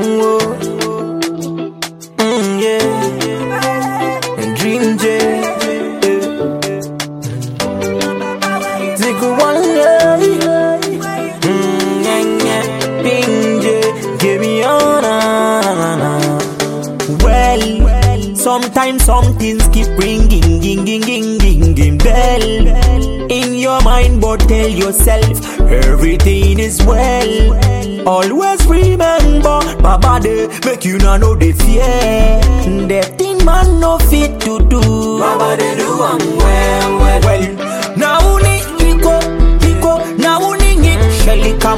Yeah. And Dream J. Take one day. Ping J. Give me on. Well, sometimes some things keep ringing, ging, bell in your mind, but tell yourself everything is well. Always remember, my body make you not know the fear. That thing man no fit to do. My body do well. Now ni iko, now ni it. Shelly come,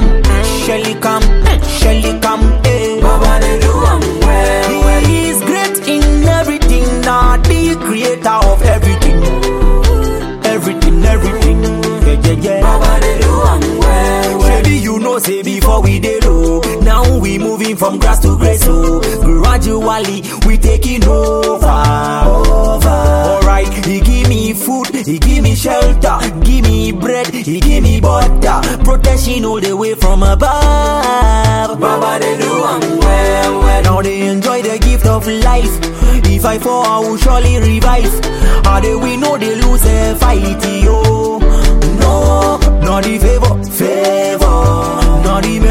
eh. My body do well. He is great in everything, not the creator of everything. Everything. Yeah. My body do well. Baby, you know, say before we did low. Now we moving from grass to grace, so gradually we taking over. Alright, he give me food, he give me shelter, give me bread, he give me butter, protection all the way from above. Baba they do well. Now they enjoy the gift of life. If I fall, I will surely revive. How they we know they lose a fight, yo. No, not the favor, not the